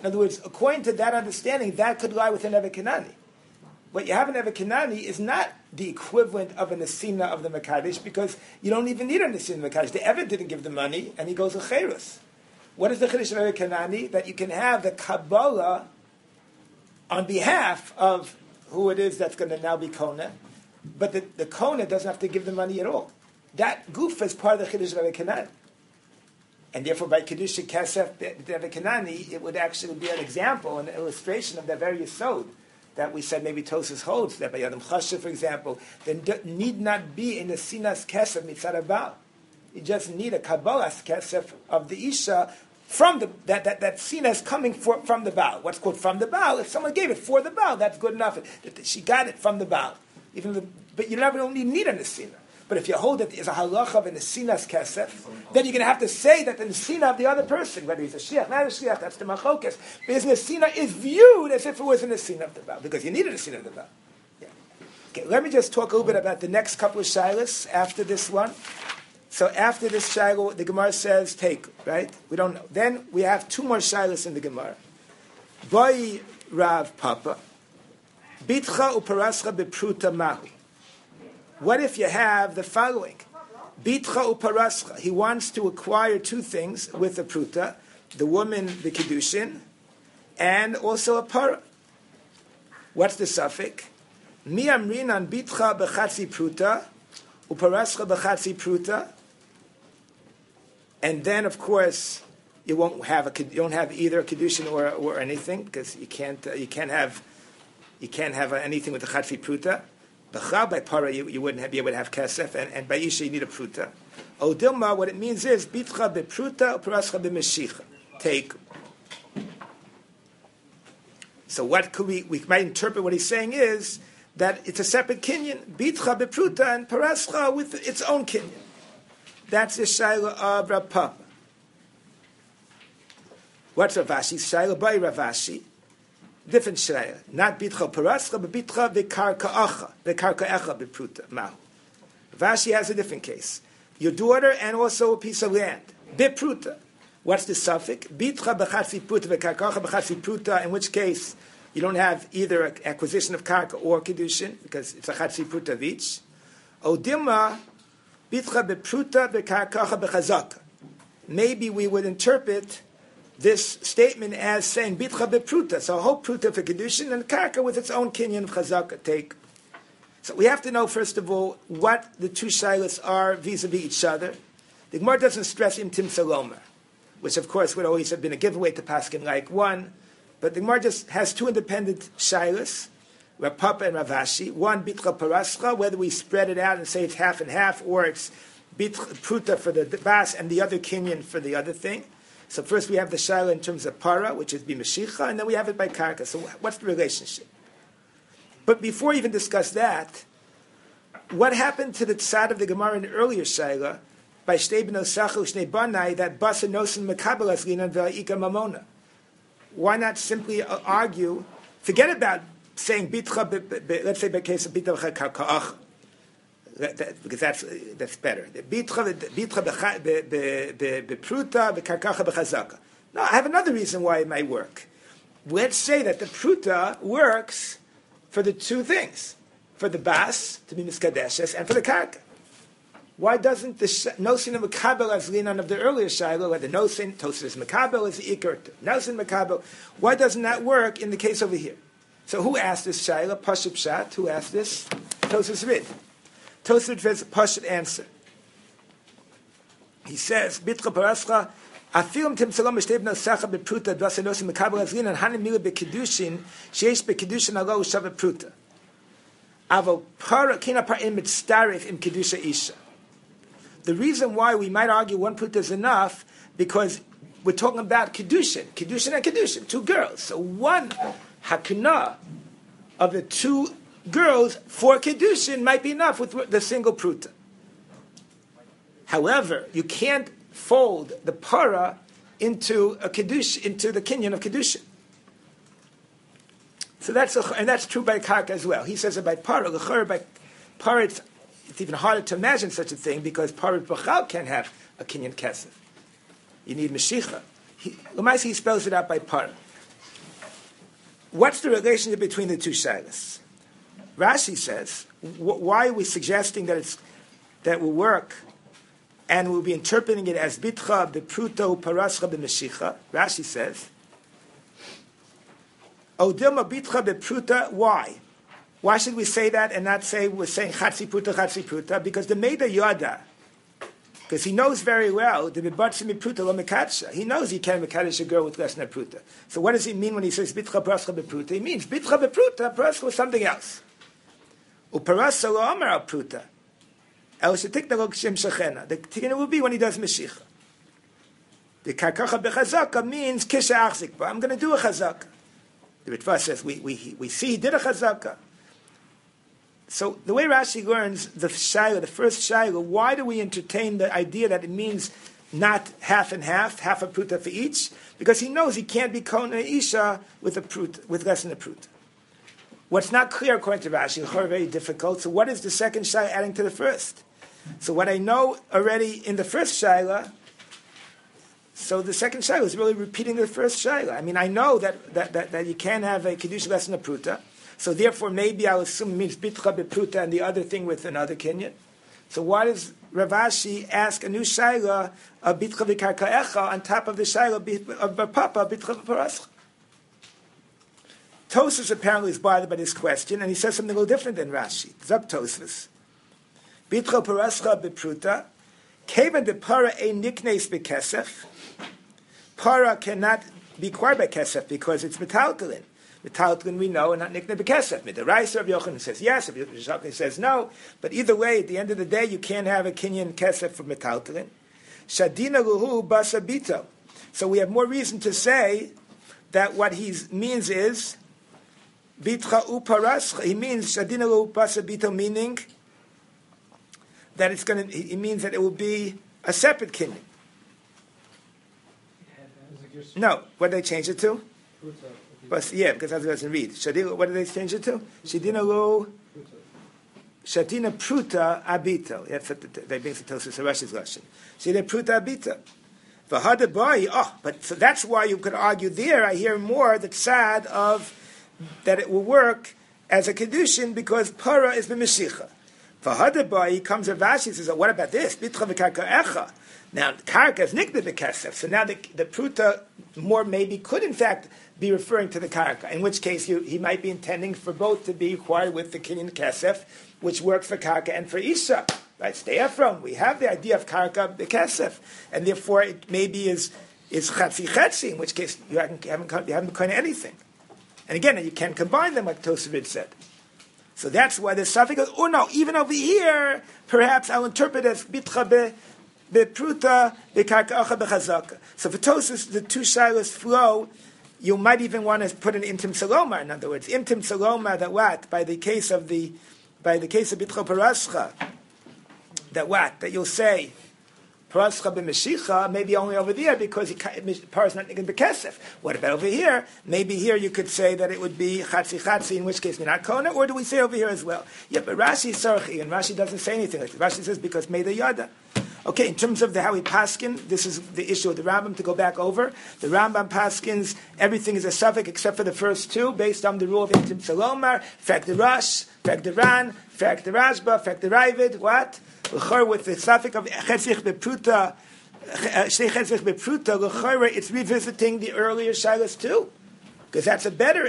In other words, according to that understanding, that could lie within Eved Kanani. What you have in Eved Kanani is not the equivalent of a Nesina of the Mekadesh, because you don't even need a Nesina of the Mekadesh. The Eved didn't give the money, and he goes to Cherus. What is the Chiddush of Eved Kanani? That you can have the Kabbalah on behalf of who it is that's going to now be Kona, but the Kona doesn't have to give the money at all. That goof is part of the Chiddush of Eved Kanani. And therefore, by Kedusha Kesef Eved Kanani, it would actually be an example, an illustration of that very yesod that we said maybe Tosas holds, that by Yadam Chasha, for example, there need not be in the Sinas Kesef Mitzad Abal. You just need a Kabbalas Kesef of the Isha from that Sinas coming from the Baal. What's called from the Baal? If someone gave it for the Baal, that's good enough. She got it from the Baal. But you never only need a Nesina. But if you hold it as a halacha of a Nesinas Kesef, then you're going to have to say that the Nesina of the other person, whether he's a Shiach, not a Shiach, that's the Machokes. Because Nesina is viewed as if it was a Nesina of the Baal, because you need a Nesina of the Baal. Yeah. Okay, let me just talk a little bit about the next couple of shilas after this one. So after this shilah, the Gemara says, take, right? We don't know. Then we have two more shilas in the Gemara. Boi Rav Papa, Bitcha uparascha bepruta mahu. What if you have the following? Bitcha uparascha. He wants to acquire two things with the pruta, the woman, the kedushin, and also a para. What's the suffix? Mi amrin an bitcha bechatzi pruta, uparascha bechatzi pruta. And then, of course, you don't have either a kedushin or anything, because you can't have anything with the chatzi pruta. By para, you wouldn't be able to have kesef, and by isha you need a pruta. Odilma, what it means is bitcha bepruta, parascha b'meshicha. Take. So what could we might interpret what he's saying is that it's a separate kinyan, bitcha bepruta and parascha with its own kinyan. That's the shaila of Rav Papa. What's Ravashi? Shaila by Ravashi. Different shaila. Not bitcha parascha, but bitcha v'karka'acha. V'karka'echa b'pruta mahu. Ravashi has a different case. Your daughter and also a piece of land. B'pruta. What's the suffix? Bitcha b'chatzi pruta v'karka'acha b'chatzi pruta, in which case you don't have either acquisition of karka or kedushin, because it's a chatzi pruta of each. Odima bitcha b'pruta v'karka'acha b'chazaka. Maybe we would interpret this statement as saying bitcha bepruta, so a whole pruta for kedushin and karka with its own kinyan of chazaka take. So we have to know first of all what the two shilas are vis-a-vis each other. The Gemara doesn't stress imtim salomer, which of course would always have been a giveaway to paskin like one, but the Gemara just has two independent shilas, Rav Papa and Ravashi. One bitcha parascha, whether we spread it out and say it's half and half, or it's bitcha pruta for the bas and the other kinyan for the other thing. So first we have the shaila in terms of para, which is b'mashicha, and then we have it by karka. So what's the relationship? But before we even discuss that, what happened to the tzad of the Gemara in the earlier shaila by shtei b'no sachu shnei banai that basa nosin mekabelas linan ve'ika mamona? Why not simply argue? Forget about saying bitcha. Let's say by case of bitcha ka'ach. Because that's better. Bitcha bepruta v'karkacha b'chazaka. No, I have another reason why it might work. Let's say that the pruta works for the two things, for the bas to be miskadeshes and for the karka. Why doesn't the nosin of mekabel as linan of the earlier shiloh, where the nosin tosis mekabel is the ikar nosin mekabel? Why doesn't that work in the case over here? So who asked this shiloh? Pashup Shat. Who asked this? Tosis Rid. Tosfot has a pashut answer. He says, "Bitcha parascha, afilum tim salom b'shtei b'no sacha b'pruta dvasenosim mekabel azlin and hanim mila b'kedushin sheish b'kedushin alo shava pruta. Avo para kina par im mitzdarif im kedusha isha." The reason why we might argue one pruta is enough because we're talking about kedushin and kedushin, two girls. So one hakna of the two girls for kedushin might be enough with the single pruta. However, you can't fold the para into a kedushin, into the kinyan of kedushin. So that's true by karka as well. He says that by para, by para, it's even harder to imagine such a thing because para b'chal can't have a kinyan kesef. You need meshicha. L'maisi he spells it out by para. what's the relationship between the two shaylas? Rashi says, why are we suggesting that will work, and we'll be interpreting it as bitcha bepruta uparascha b'meshicha? Rashi says, Odilma bitcha bepruta. Why? Why should we say that and not say we're saying chatzi pruta? Because the Meida Yada, because he knows very well the bebatzi mipruta lo mekatsha. He knows he can't mekadesh a girl with less than a pruta. So what does he mean when he says bitcha parascha bepruta? He means bitcha bepruta, parascha was something else. Uparascha lo amar al pruta. El shetikna lo kshem shachena. The tikna will be when he does meshicha. The karkacha bechazaka means kisha achzik. But I'm going to do a chazaka. The Ritva says we see he did a chazaka. So the way Rashi learns the shayla, the first shayla, why do we entertain the idea that it means not half and half a pruta for each? Because he knows he can't be kona isha with a pruta, with less than a pruta. What's not clear according to Rashi, very difficult. So what is the second shayla adding to the first? So what I know already in the first shayla, so the second shayla is really repeating the first shayla. I mean, I know that you can't have a kedusha less than a pruta. So therefore, maybe I'll assume it means bitcha bepruta and the other thing with another kinyan. So why does Rav Ashi ask a new shayla of bitcha v'karkaecha on top of the shayla of papa bitcha v'parascha? Tosfos apparently is bothered by this question, and he says something a little different than Rashi. Zok Tosfos. Bitcha parascha bepruta, kevan de para ein niknes bekesef. Para cannot be acquired by kesef because it's metaltalin. Metaltalin we know, and not nikne bekesef. The Raisa of Yochanan says yes, Rav Yochanan says no. But either way, at the end of the day, you can't have a kinyan kesef for metaltalin. Shadina luhu basabito. So we have more reason to say that what he means is bitcha uparascha. He means shadina luhu basabito, meaning that it's going to. It means that it will be a separate kinyan. No, what did they change it to? But yeah, because that doesn't read. Shadina, what did they change it to? Shadina lo, Shadina pruta abito. That's what they bring to Tosfos Rashi's lesson. Shadina pruta abito. V'hada boy. Oh, but so that's why you could argue there. I hear more that sad of that it will work as a kedushin because para is b'meshicha. V'hada boy comes Rav Ashi says, oh, what about this? Bitcha v'karka echa. Now, karka is nikna b'kesef, so now the pruta more maybe could in fact be referring to the karka, in which case he might be intending for both to be acquired with the kinyan kesef, which works for karka and for isha. Right? Stay from. We have the idea of karka b'kesef, and therefore it maybe is chatzi, in which case you haven't become anything. And again, you can combine them like Tosfos said. So that's why the Safik goes, oh no, even over here, perhaps I'll interpret as bitcha bepruta b'karka'acha b'chazaka. So for Tosfos, the two shilas flow. You might even want to put an intim salomar. In other words, intim salomar that what by the case of bitcha parascha that you'll say parascha b'meshicha maybe only over there because parascha not going to be kesef. What about over here? Maybe here you could say that it would be chatzi, in which case you're not kona. Or do we say over here as well? Yeah, but Rashi is sarchi, and Rashi doesn't say anything like that. Rashi says because made the yada. Okay, in terms of how we paskin, this is the issue of the Rambam to go back over. The Rambam paskins, everything is a suffix except for the first two, based on the rule of Intim Salomar, fact the Rosh, fact the Ran, fact the Rashba, fact the Ravid, what? With the suffix of Chetzich Bepruta, Chetzich Bepruta, it's revisiting the earlier Shilas too. Because that's a better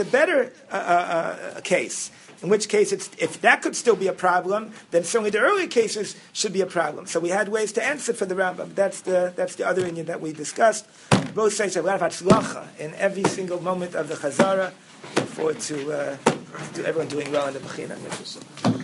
case. In which case, if that could still be a problem, then certainly the earlier cases should be a problem. So we had ways to answer for the Rambam. That's the other Indian that we discussed. Both sides have a lot of hatzlacha in every single moment of the Chazara. Look forward to everyone doing well in the Bechina.